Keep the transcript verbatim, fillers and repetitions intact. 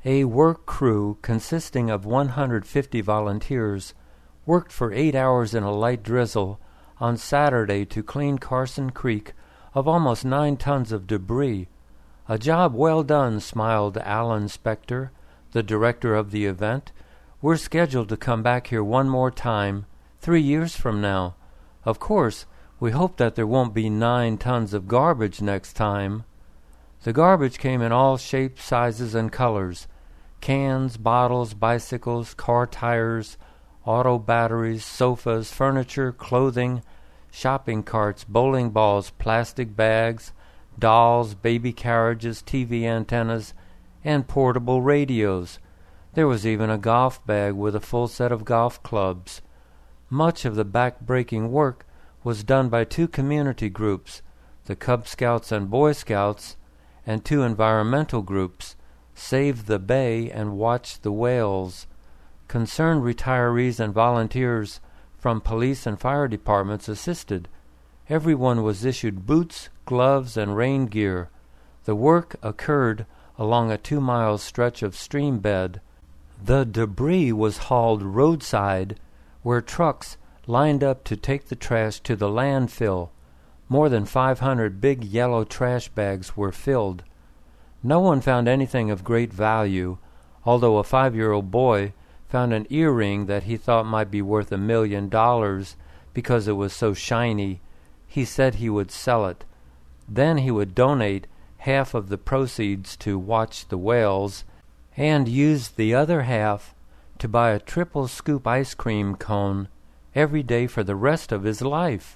A work crew consisting of one hundred fifty volunteers worked for eight hours in a light drizzle on Saturday to clean Carson Creek of almost nine tons of debris. "A job well done," smiled Alan Spector, the director of the event. "We're scheduled to come back here one more time, three years from now. Of course, we hope that there won't be nine tons of garbage next time." The garbage came in all shapes, sizes, and colors. Cans, bottles, bicycles, car tires, auto batteries, sofas, furniture, clothing, shopping carts, bowling balls, plastic bags, dolls, baby carriages, T V antennas, and portable radios. There was even a golf bag with a full set of golf clubs. Much of the back-breaking work was done by two community groups, the Cub Scouts and Boy Scouts, and two environmental groups, Save the Bay and Watch the Whales. Concerned retirees and volunteers from police and fire departments assisted. Everyone was issued boots, gloves, and rain gear. The work occurred along a two-mile stretch of stream bed. The debris was hauled roadside, where trucks lined up to take the trash to the landfill. More than five hundred big yellow trash bags were filled. No one found anything of great value, although a five-year-old boy found an earring that he thought might be worth a million dollars because it was so shiny. He said he would sell it. Then he would donate half of the proceeds to Watch the Whales and use the other half to buy a triple scoop ice cream cone every day for the rest of his life.